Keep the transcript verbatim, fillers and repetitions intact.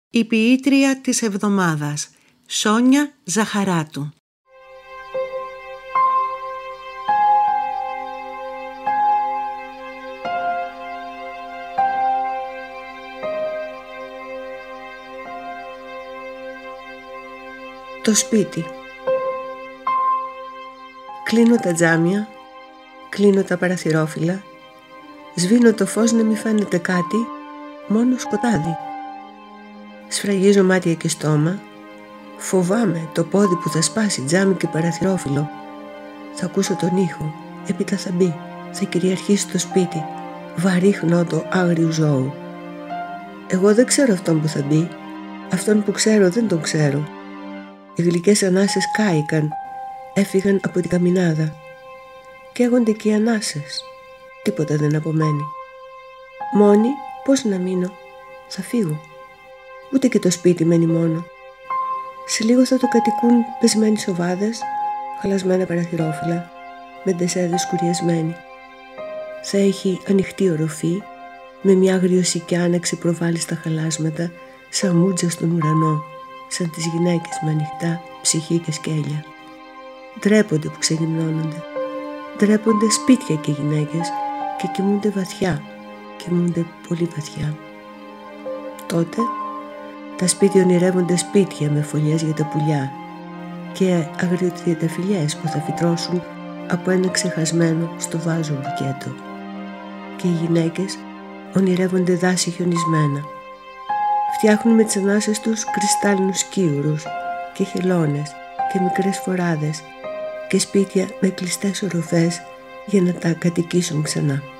Η ποιήτρια της εβδομάδας, Σόνια Ζαχαράτου. Το σπίτι. Κλείνω τα τζάμια, κλείνω τα παραθυρόφυλλα, σβήνω το φως να μην φαίνεται κάτι, μόνο σκοτάδι. Σφραγίζω μάτια και στόμα, φοβάμαι το πόδι που θα σπάσει τζάμι και παραθυρόφυλλο. Θα ακούσω τον ήχο, έπειτα θα μπει, θα κυριαρχήσει το σπίτι, βαρύ χνότο άγριου ζώου. Εγώ δεν ξέρω αυτόν που θα μπει, αυτόν που ξέρω δεν τον ξέρω. Οι γλυκές ανάσες κάηκαν, έφυγαν από την καμινάδα. Καίγονται και οι ανάσες, τίποτα δεν απομένει. Μόνη, πώς να μείνω, θα φύγω. Ούτε και το σπίτι μένει μόνο. Σε λίγο θα το κατοικούν πεσμένοι σοβάδες, χαλασμένα παραθυρόφυλλα, με ντεσέδες σκουριασμένοι. Θα έχει ανοιχτή οροφή, με μια αγριοσικιά να ξεπροβάλλει στα χαλάσματα, σαν μούτζα στον ουρανό, σαν τις γυναίκες με ανοιχτά ψυχή και σκέλια. Ντρέπονται που ξεγυμνώνονται. Ντρέπονται σπίτια και γυναίκες και κοιμούνται βαθιά, κοιμούνται πολύ βαθιά. Τότε τα σπίτια ονειρεύονται σπίτια με φωλιές για τα πουλιά και αγριοτριανταφυλλιές που θα φυτρώσουν από ένα ξεχασμένο στο βάζο μπουκέτο. Και οι γυναίκες ονειρεύονται δάση χιονισμένα. Φτιάχνουν με τις ανάσες τους κρυστάλλινους κύουρους και χελώνες και μικρές φοράδες και σπίτια με κλειστές οροφές για να τα κατοικήσουν ξανά.